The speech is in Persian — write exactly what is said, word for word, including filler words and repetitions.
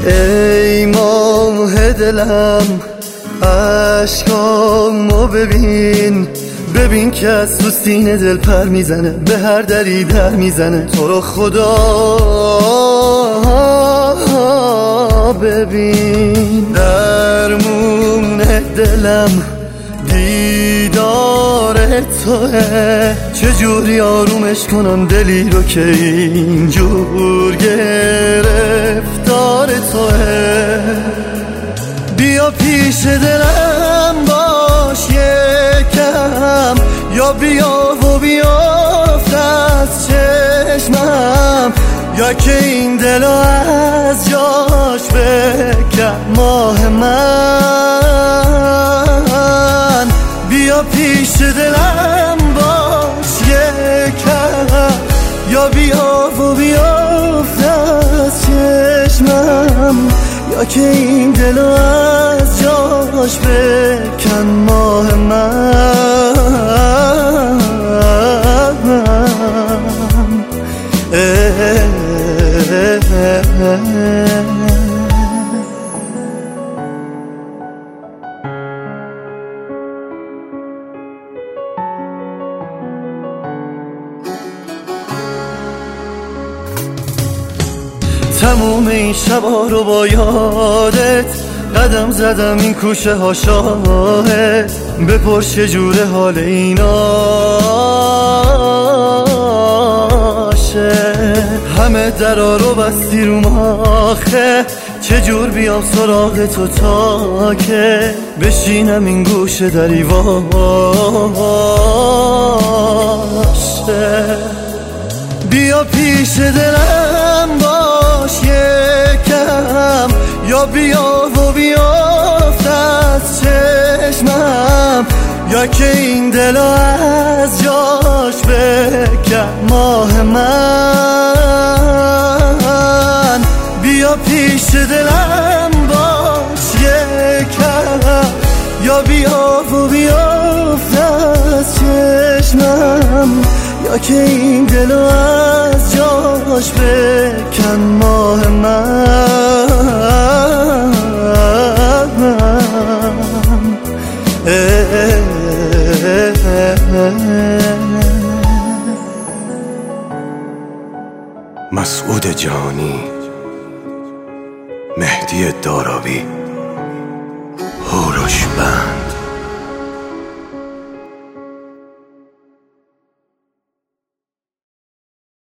ای ماه دلم عشقامو ببین، ببین که از تو سینه دل پر میزنه، به هر دری در میزنه. تو رو خدا ببین، درمون دلم دیدار توه، چجوری آرومش کنم دلی رو که اینجور گرفتار توه. بیا پیش دلم باش یکم، یا بیا و بیافت از چشمم، یا که این دلو از جاش بکن ماه من. بیا پیش دلم باش یکم، یا بیا و بیافت از چشمم، یا که این دلو از جاش بکن ماه من. تموم این شبا رو با یادت قدم زدم این کوچه ها شاهد، بپرس چجوره حال ایناشه. همه درا رو بستی رو ماخه، چجور بیام سراغ تو تا که بشینم این گوشه در ایواشه. بیا پیش دلم باش یکم، یا بیا و بیافت از چشمم، یا که این دلو از جاش بکن ماه من. بیا پیش دلم باش یکم، یا بیا و بیافت از چشمم، یا که این دلو از جاش بکن ماه من. مسعود جهانی، مهدی داراوی.